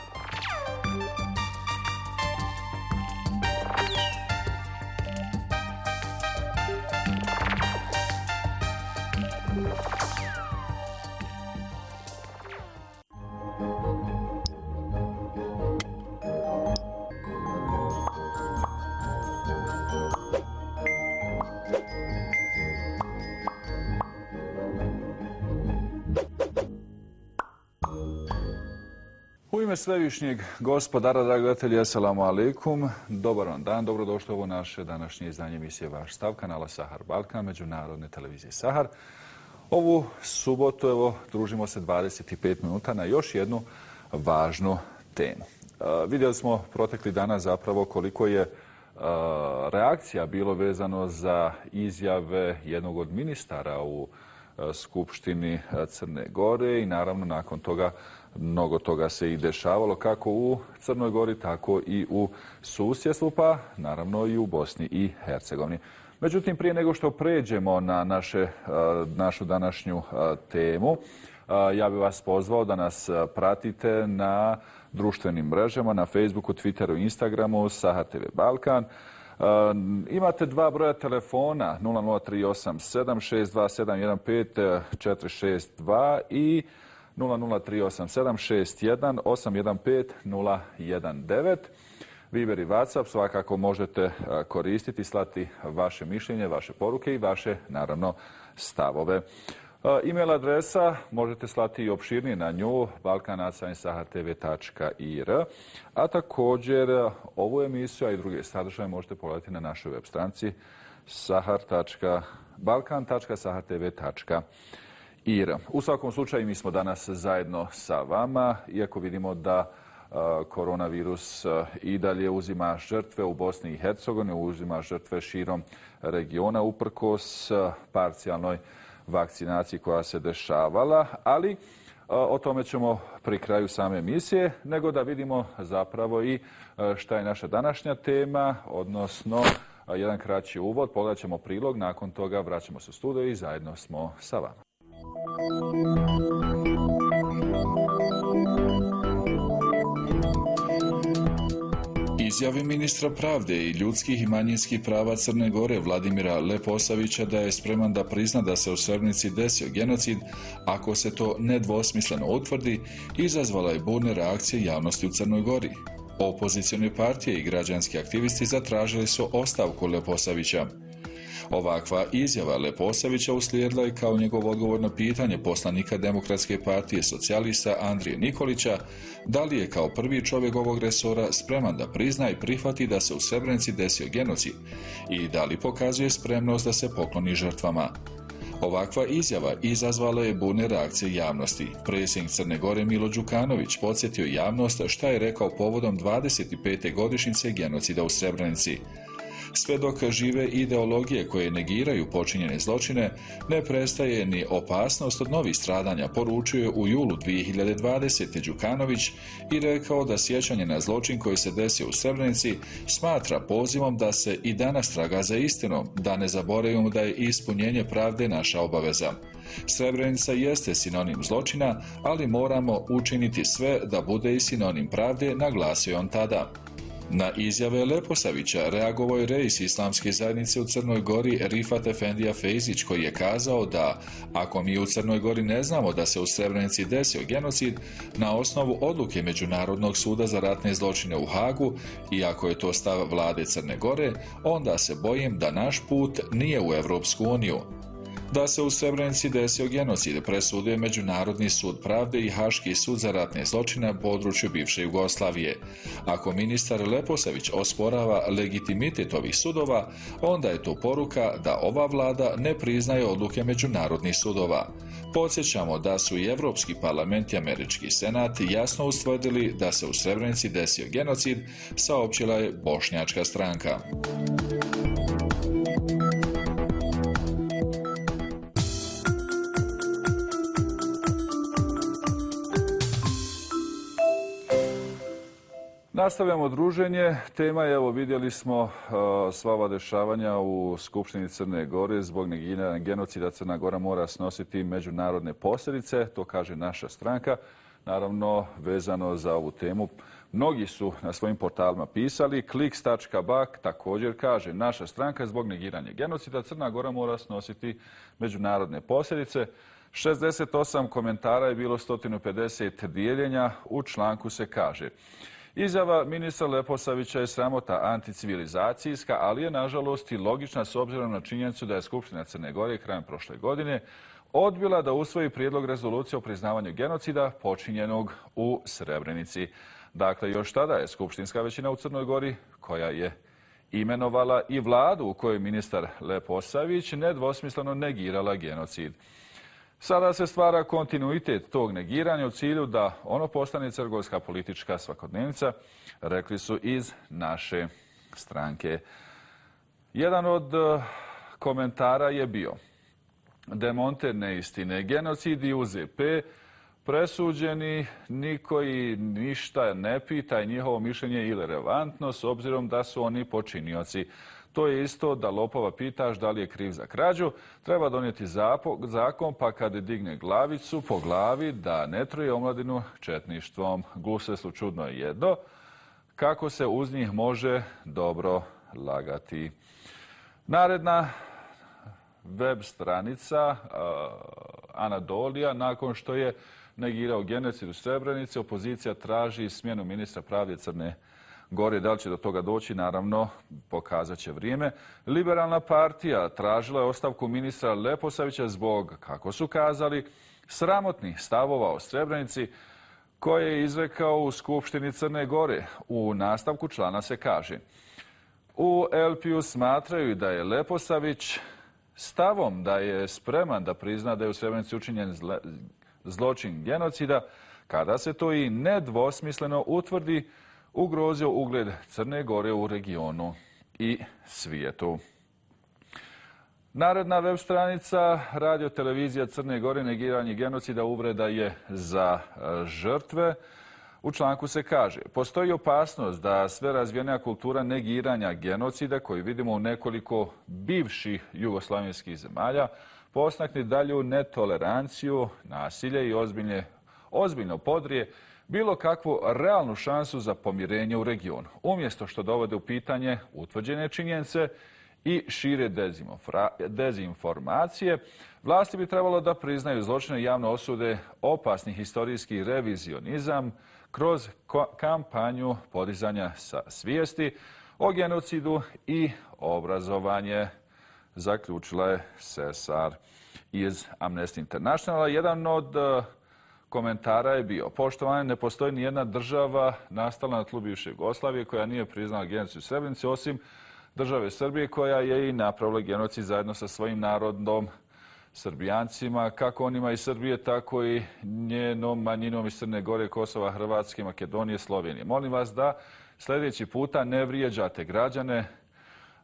U ime svevišnjeg gospodara, dragi gledatelji, assalamu alaikum, dobar vam dan, dobrodošli u ovo naše današnje izdanje emisije Vaš stav, kanala Sahar Balkan, međunarodne televizije Sahar. Ovu subotu, evo, družimo se 25 minuta na još jednu važnu temu. Vidjeli smo protekli dana zapravo koliko je reakcija bilo vezano za izjave jednog od ministara u Skupštini Crne Gore i naravno nakon toga mnogo toga se i dešavalo kako u Crnoj Gori, tako i u susjedstvu, pa naravno i u Bosni i Hercegovini. Međutim, prije nego što pređemo na našu današnju temu, ja bih vas pozvao da nas pratite na društvenim mrežama, na Facebooku, Twitteru, Instagramu, Sahar TV Balkan. Imate dva broja telefona 00387 627 15462 i 00387 618 15019. Viber i WhatsApp svakako možete koristiti, slati vaše mišljenje, vaše poruke i vaše, naravno, stavove. E-mail adresa možete slati i opširnije na nju, balkan@sahartv.ir, a također ovu emisiju, a i druge sadržaje možete pogledati na našoj web stranici balkan.sahartv.ir. U svakom slučaju mi smo danas zajedno sa vama, iako vidimo da koronavirus i dalje uzima žrtve u Bosni i Hercegovini, uzima žrtve širom regiona uprkos parcijalnoj vakcinaciji koja se dešavala, ali o tome ćemo pri kraju same emisije, nego da vidimo zapravo i šta je naša današnja tema, odnosno jedan kraći uvod, pogledat ćemo prilog, nakon toga vraćamo se u studio i zajedno smo sa vama. Izjave ministra pravde i ljudskih i manjinskih prava Crne Gore Vladimira Leposavića da je spreman da prizna da se u Srebrenici desio genocid ako se to nedvosmisleno utvrdi, izazvala je burne reakcije javnosti u Crnoj Gori. Opozicione partije i građanski aktivisti zatražili su ostavku Leposavića. Ovakva izjava Leposavića uslijedila je kao njegov odgovor na pitanje poslanika Demokratske partije socijalista Andrije Nikolića da li je kao prvi čovjek ovog resora spreman da prizna i prihvati da se u Srebrenici desio genocid i da li pokazuje spremnost da se pokloni žrtvama. Ovakva izjava izazvala je burne reakcije javnosti. Predsjednik Crne Gore Milo Đukanović podsjetio javnost šta je rekao povodom 25. godišnjice genocida u Srebrenici. Sve dok žive ideologije koje negiraju počinjene zločine, ne prestaje ni opasnost od novih stradanja, poručio je u julu 2020. Đukanović i rekao da sjećanje na zločin koji se desio u Srebrenici smatra pozivom da se i danas traga za istinom, da ne zaboravimo da je ispunjenje pravde naša obaveza. Srebrenica jeste sinonim zločina, ali moramo učiniti sve da bude i sinonim pravde, naglasio je on tada. Na izjave Leposavića reagovao je reis Islamske zajednice u Crnoj Gori Rifat Efendija Fejzić, koji je kazao da ako mi u Crnoj Gori ne znamo da se u Srebrenici desio genocid na osnovu odluke Međunarodnog suda za ratne zločine u Hagu i ako je to stav vlade Crne Gore, onda se bojim da naš put nije u Evropsku uniju. Da se u Srebrenici desio genocid presudio je Međunarodni sud pravde i Haški sud za ratne zločine na području bivše Jugoslavije. Ako ministar Leposavić osporava legitimitet ovih sudova, onda je to poruka da ova vlada ne priznaje odluke međunarodnih sudova. Podsjećamo da su i Evropski parlament i Američki senat jasno ustvrdili da se u Srebrenici desio genocid, saopćila je Bošnjačka stranka. Nastavljamo druženje. Tema je, evo vidjeli smo sva ova dešavanja u Skupštini Crne Gore. Zbog negiranja genocida Crna Gora mora snositi međunarodne posljedice, to kaže naša stranka. Naravno, vezano za ovu temu, mnogi su na svojim portalima pisali. Kliks.bak također kaže naša stranka zbog negiranja genocida Crna Gora mora snositi međunarodne posljedice. 68 komentara je bilo, 150 dijeljenja. U članku se kaže: izjava ministra Leposavića je sramota anticivilizacijska, ali je nažalost i logična s obzirom na činjenicu da je Skupština Crne Gore krajem prošle godine odbila da usvoji prijedlog rezolucije o priznavanju genocida počinjenog u Srebrenici. Dakle, još tada je skupštinska većina u Crnoj Gori, koja je imenovala i vladu u kojoj ministar Leposavić nedvosmisleno negirala genocid. Sada se stvara kontinuitet tog negiranja u cilju da ono postane crnogorska politička svakodnevnica, rekli su iz naše stranke. Jedan od komentara je bio: demonte neistine, genocid i UZP, presuđeni, niko i ništa ne pita i njihovo mišljenje je irelevantno s obzirom da su oni počinioci. To je isto da lopova pitaš da li je kriv za krađu, treba donijeti zakon pa kad digne glavicu po glavi da ne truje omladinu četništvom. Guse su čudno jedno, kako se uz njih može dobro lagati. Naredna web stranica Anadolija, nakon što je negirao genocid u Srebrenici, opozicija traži smjenu ministra pravde Crne Gore. Da li će do toga doći, naravno, pokazat će vrijeme. Liberalna partija tražila je ostavku ministra Leposavića zbog, kako su kazali, sramotnih stavova o Srebrenici koje je izrekao u Skupštini Crne Gore. U nastavku člana se kaže: u LP-u smatraju da je Leposavić stavom da je spreman da prizna da je u Srebrenici učinjen zločin genocida, kada se to i nedvosmisleno utvrdi, ugrozio ugled Crne Gore u regionu i svijetu. Naredna web stranica Radio televizija Crne Gore, negiranje genocida, uvreda je za žrtve. U članku se kaže: postoji opasnost da sve razvijenija kultura negiranja genocida, koju vidimo u nekoliko bivših jugoslavenskih zemalja, postakne dalju netoleranciju, nasilje i ozbiljno podrije bilo kakvu realnu šansu za pomirenje u regionu. Umjesto što dovode u pitanje utvrđene činjenice i šire dezinformacije, vlasti bi trebalo da priznaju zločine i javno osude opasni historijski revizionizam kroz kampanju podizanja svijesti o genocidu i obrazovanje, zaključila je Sesar iz Amnesty Internationala. Jedan od komentara je bio: poštovanje, ne postoji ni jedna država nastala na tlu bivše Jugoslavije koja nije priznala genocid u Srebrenici, osim države Srbije, koja je i napravila genocid zajedno sa svojim narodom, Srbijancima, kako onima iz Srbije, tako i njenom manjinom iz Crne Gore, Kosova, Hrvatske, Makedonije, Slovenije. Molim vas da sljedeći puta ne vrijeđate građane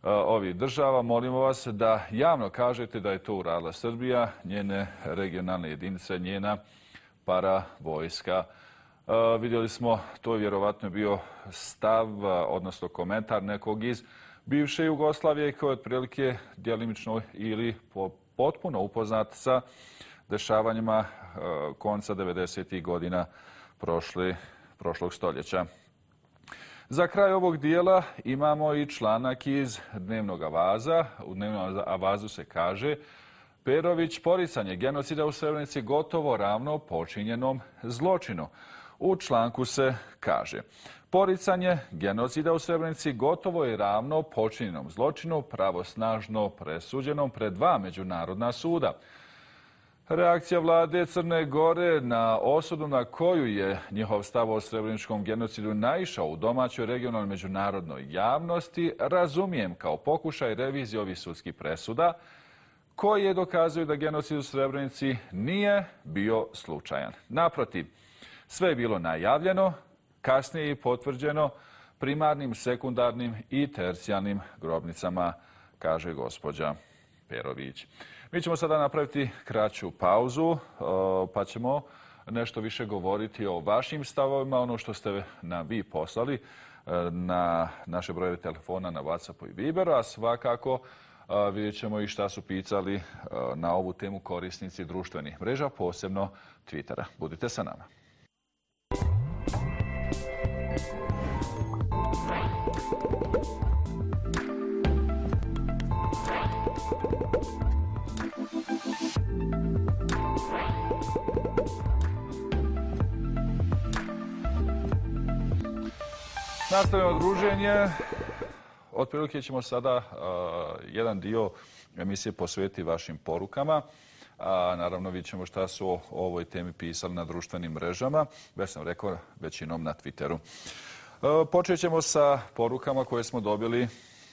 ovih država. Molimo vas da javno kažete da je to uradila Srbija, njene regionalne jedinice, njena paravojska. Vidjeli smo, to je vjerovatno bio stav, odnosno komentar nekog iz bivše Jugoslavije koji je otprilike djelimično ili potpuno upoznat sa dešavanjima konca 90. godina prošlog stoljeća. Za kraj ovog dijela imamo i članak iz Dnevnog avaza. U Dnevnom avazu se kaže: Perović, poricanje genocida u Srebrenici gotovo ravno počinjenom zločinu. U članku se kaže: poricanje genocida u Srebrenici gotovo je ravno počinjenom zločinu, pravosnažno presuđenom pred 2 međunarodna suda. Reakcija vlade Crne Gore na osudu na koju je njihov stav o srebreničkom genocidu naišao u domaćoj, regionalnoj, međunarodnoj javnosti razumijem kao pokušaj revizije ovih sudskih presuda koje dokazuju da genocid u Srebrenici nije bio slučajan. Naprotiv, sve je bilo najavljeno, kasnije i potvrđeno primarnim, sekundarnim i tercijalnim grobnicama, kaže gospođa Perović. Mi ćemo sada napraviti kraću pauzu, pa ćemo nešto više govoriti o vašim stavovima, ono što ste nam vi poslali na naše brojeve telefona, na WhatsAppu i Viberu, a svakako vidjet ćemo i šta su pisali na ovu temu korisnici društvenih mreža, posebno Twittera. Budite sa nama. Nastavljamo druženje. Otprilike ćemo sada jedan dio emisije posvetiti vašim porukama. Naravno, vidjet ćemo šta su o ovoj temi pisali na društvenim mrežama. Već sam rekao, većinom na Twitteru. Počet ćemo sa porukama koje smo dobili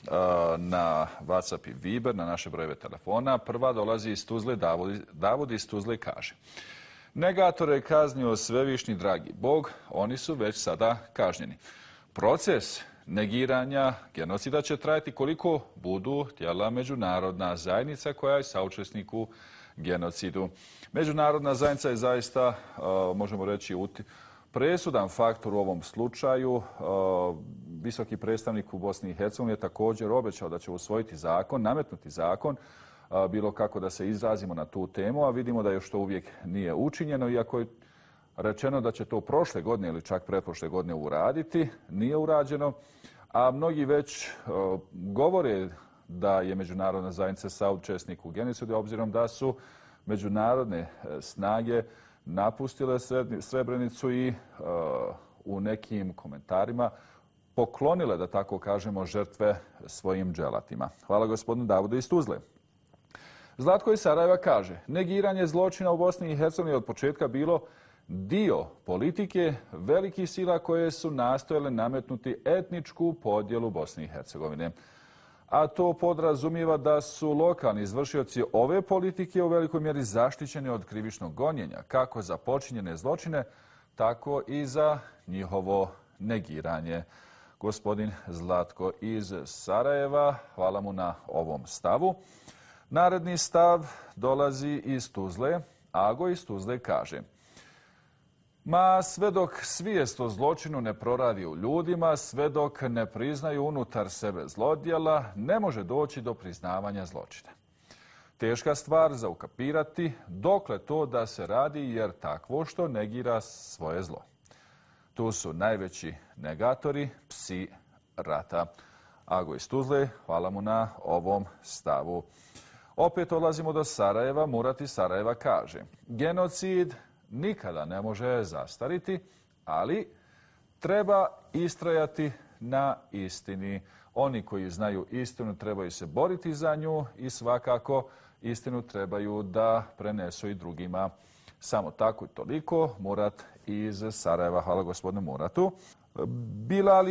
na WhatsApp i Viber, na naše brojeve telefona. Prva dolazi iz Tuzle. Davud iz Tuzle kaže: negatore je kaznio svevišnji dragi Bog, oni su već sada kažnjeni. Proces negiranja genocida će trajati koliko budu htjela međunarodna zajednica koja je saučesnik u genocidu. Međunarodna zajednica je zaista, možemo reći, presudan faktor u ovom slučaju. Visoki predstavnik u Bosni i Hercegovini je također obećao da će usvojiti zakon, nametnuti zakon, bilo kako da se izrazimo na tu temu, a vidimo da još to uvijek nije učinjeno, iako je rečeno da će to prošle godine ili čak pretprošle godine uraditi, nije urađeno, a mnogi već govore da je međunarodna zajednica saučesnik u genocidu, obzirom da su međunarodne snage napustile Srebrenicu i u nekim komentarima poklonile, da tako kažemo, žrtve svojim dželatima. Hvala gospodinu Davudu iz Tuzle. Zlatko iz Sarajeva kaže: negiranje zločina u Bosni i Hercegovini od početka bilo dio politike velikih sila koje su nastojale nametnuti etničku podjelu Bosne i Hercegovine. A to podrazumijeva da su lokalni izvršioci ove politike u velikoj mjeri zaštićeni od krivičnog gonjenja, kako za počinjene zločine, tako i za njihovo negiranje. Gospodin Zlatko iz Sarajeva, hvala mu na ovom stavu. Naredni stav dolazi iz Tuzle. Ago iz Tuzle kaže: ma sve dok svijest o zločinu ne proradi u ljudima, sve dok ne priznaju unutar sebe zlodjela, ne može doći do priznavanja zločina. Teška stvar za ukapirati dokle to da se radi, jer takvo što negira svoje zlo. Tu su najveći negatori, psi rata. Ago iz Tuzle, hvala mu na ovom stavu. Opet odlazimo do Sarajeva. Murat iz Sarajeva kaže: genocid nikada ne može zastariti, ali treba istrajati na istini. Oni koji znaju istinu trebaju se boriti za nju i svakako istinu trebaju da prenesu i drugima. Samo tako i toliko. Murat iz Sarajeva. Hvala gospodinu Muratu. Bilal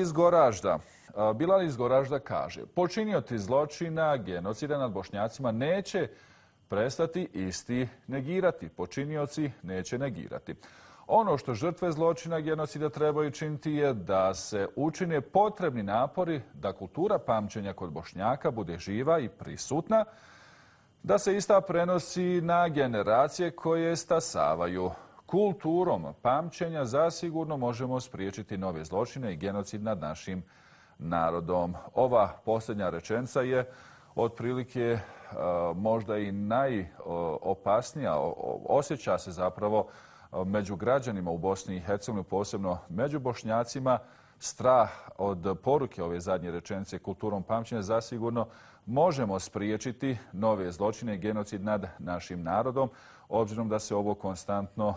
iz Goražda kaže: počinioci zločina genocida nad Bošnjacima neće prestati isti negirati. Počinioci neće negirati. Ono što žrtve zločina genocida trebaju činiti je da se učine potrebni napori da kultura pamćenja kod Bošnjaka bude živa i prisutna, da se ista prenosi na generacije koje stasavaju. Kulturom pamćenja zasigurno možemo spriječiti nove zločine i genocid nad našim narodom. Ova posljednja rečenica je otprilike možda i najopasnija. Osjeća se zapravo među građanima u Bosni i Hercegovini, posebno među Bošnjacima, strah od poruke ove zadnje rečenice kulturom pamćenja. Zasigurno možemo spriječiti nove zločine i genocid nad našim narodom, obzirom da se ovo konstantno,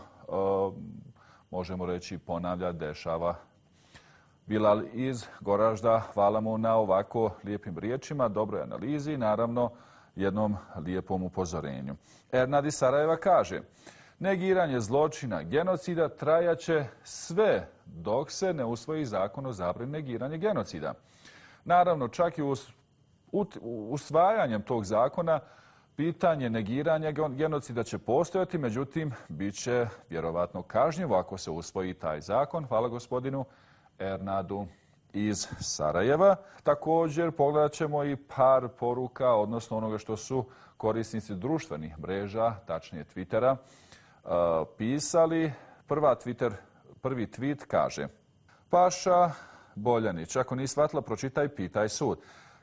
možemo reći, ponavlja, dešava. Bilal iz Goražda, hvala mu na ovako lijepim riječima, dobroj analizi i naravno jednom lijepom upozorenju. Ernad iz Sarajeva kaže: negiranje zločina genocida trajaće sve dok se ne usvoji zakon o zabrani negiranja genocida. Naravno, čak i usvajanjem tog zakona pitanje negiranja genocida će postojati, međutim, bit će vjerovatno kažnjivo ako se usvoji taj zakon. Hvala gospodinu Ernadu iz Sarajeva. Također pogledat ćemo i par poruka, odnosno onoga što su korisnici društvenih mreža, tačnije Twittera, pisali. Prvi tweet kaže: Paša Boljanić, ako nisi shvatila, pročitaj, pitaj sud.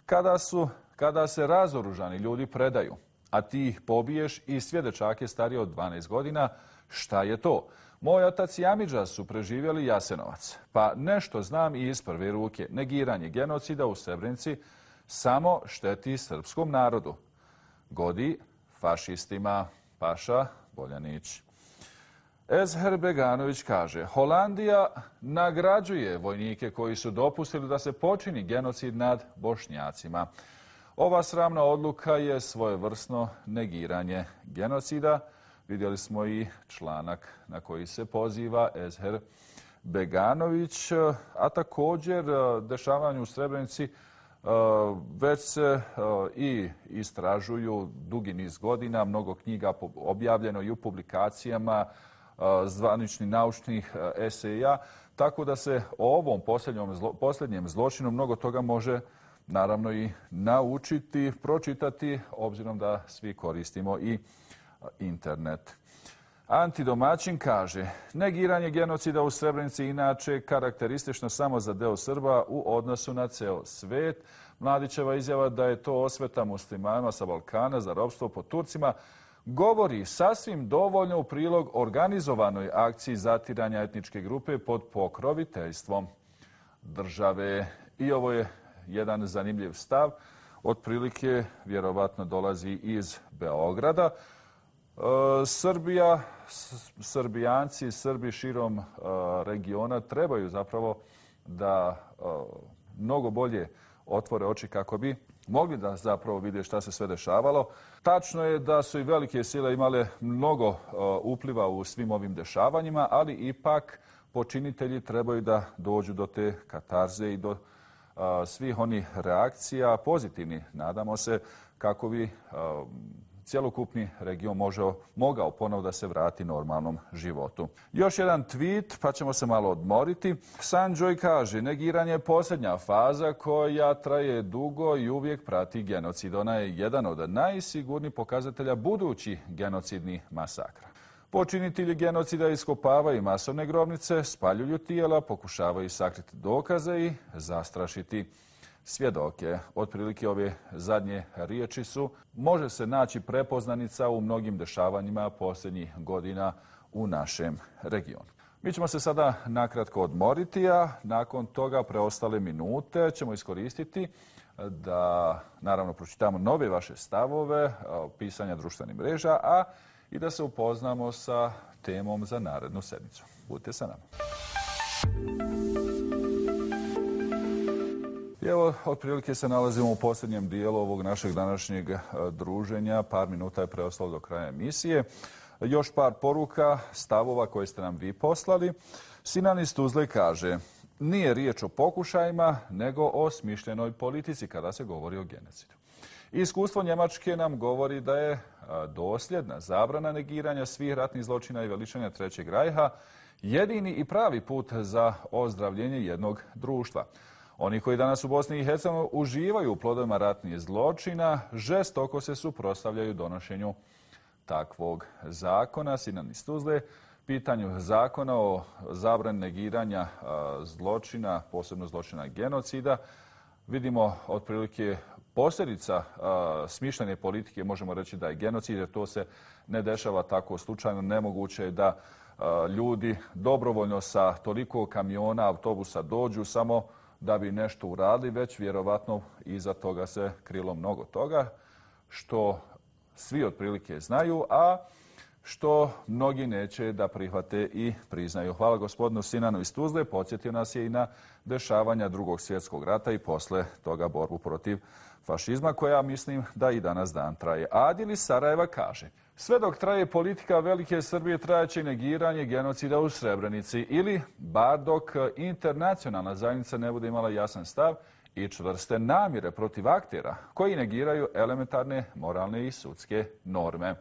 Kada se razoružani ljudi predaju, a ti ih pobiješ i sve dečake starije od 12 godina, šta je to? Moj otac i amidža su preživjeli Jasenovac, pa nešto znam i iz prve ruke. Negiranje genocida u Srebrenici samo šteti srpskom narodu. Godi fašistima. Paša Boljanić. Ezher Beganović kaže: Holandija nagrađuje vojnike koji su dopustili da se počini genocid nad Bošnjacima. Ova sramna odluka je svojevrsno negiranje genocida. Vidjeli smo i članak na koji se poziva Ezher Beganović, a također dešavanje u Srebrenici već se i istražuju dugi niz godina, mnogo knjiga objavljeno i u publikacijama, zvaničnih naučnih eseja, tako da se o ovom posljednjem zločinu mnogo toga može naravno i naučiti, pročitati, obzirom da svi koristimo i internet. Antidomaćin kaže: negiranje genocida u Srebrenici inače karakteristično samo za deo Srba u odnosu na ceo svet. Mladićeva izjava da je to osveta muslimana sa Balkana za ropstvo pod Turcima govori sasvim dovoljno u prilog organizovanoj akciji zatiranja etničke grupe pod pokroviteljstvom države. I ovo je jedan zanimljiv stav. Otprilike vjerovatno dolazi iz Beograda. Srbijanci, Srbi širom regiona trebaju zapravo da mnogo bolje otvore oči kako bi mogli da zapravo vide šta se sve dešavalo. Tačno je da su i velike sile imale mnogo upliva u svim ovim dešavanjima, ali ipak počinitelji trebaju da dođu do te katarze i do svih onih reakcija pozitivnih, nadamo se, kako bi cjelokupni region mogao ponovo da se vrati normalnom životu. Još jedan tweet, pa ćemo se malo odmoriti. Sanđoj kaže: negiranje je posljednja faza koja traje dugo i uvijek prati genocid. Ona je jedan od najsigurnijih pokazatelja budućih genocidnih masakra. Počinitelji genocida iskopavaju masovne grobnice, spaljuju tijela, pokušavaju sakriti dokaze i zastrašiti svjedoke. Otprilike ove zadnje riječi su: može se naći prepoznanica u mnogim dešavanjima posljednjih godina u našem regionu. Mi ćemo se sada nakratko odmoriti, a nakon toga preostale minute ćemo iskoristiti da naravno pročitamo nove vaše stavove, pisanja društvenih mreža, a i da se upoznamo sa temom za narednu sedmicu. Budite sa nama. I evo, otprilike se nalazimo u posljednjem dijelu ovog našeg današnjeg druženja. Par minuta je preostalo do kraja emisije. Još par poruka, stavova koje ste nam vi poslali. Sinan iz Tuzle kaže: nije riječ o pokušajima, nego o smišljenoj politici kada se govori o genocidu. Iskustvo Njemačke nam govori da je dosljedna zabrana negiranja svih ratnih zločina i veličanja Trećeg rajha jedini i pravi put za ozdravljenje jednog društva. Oni koji danas u Bosni i Hercegovini uživaju u plodovima ratnih zločina žestoko se suprotstavljaju donošenju takvog zakona. Sinan iz Tuzle, pitanju zakona o zabrani negiranja zločina, posebno zločina genocida, vidimo otprilike posljedica smišljene politike, možemo reći da je genocid, jer to se ne dešava tako slučajno. Nemoguće je da ljudi dobrovoljno sa toliko kamiona, autobusa dođu samo da bi nešto uradili, već vjerovatno iza toga se krilo mnogo toga, što svi otprilike znaju, a što mnogi neće da prihvate i priznaju. Hvala gospodinu Sinanu iz Tuzle, podsjetio nas je i na dešavanja Drugog svjetskog rata i posle toga borbu protiv fašizma, koja mislim da i danas dan traje. Adil iz Sarajeva kaže: sve dok traje politika velike Srbije, trajaće negiranje genocida u Srebrenici, ili bar dok internacionalna zajednica ne bude imala jasan stav i čvrste namjere protiv aktera koji negiraju elementarne moralne i sudske norme.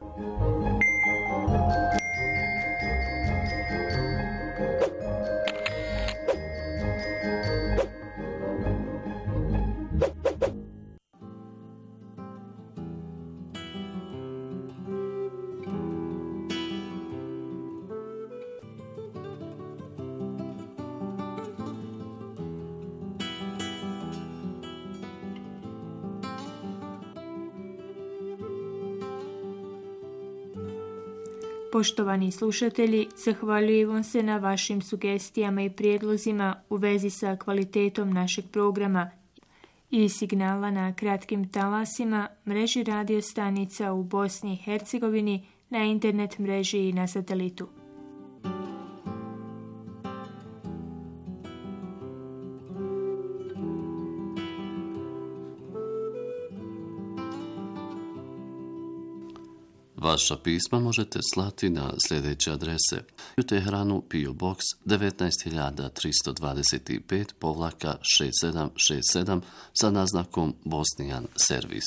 Poštovani slušatelji, zahvaljujemo se na vašim sugestijama i prijedlozima u vezi sa kvalitetom našeg programa i signala na kratkim talasima, mreži radio stanica u Bosni i Hercegovini, na internet mreži i na satelitu. Vaša pisma možete slati na sljedeće adrese: u Teheranu PO Box 19325-6767 sa naznakom Bosnijan servis.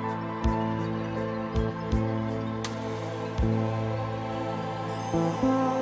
Thank you.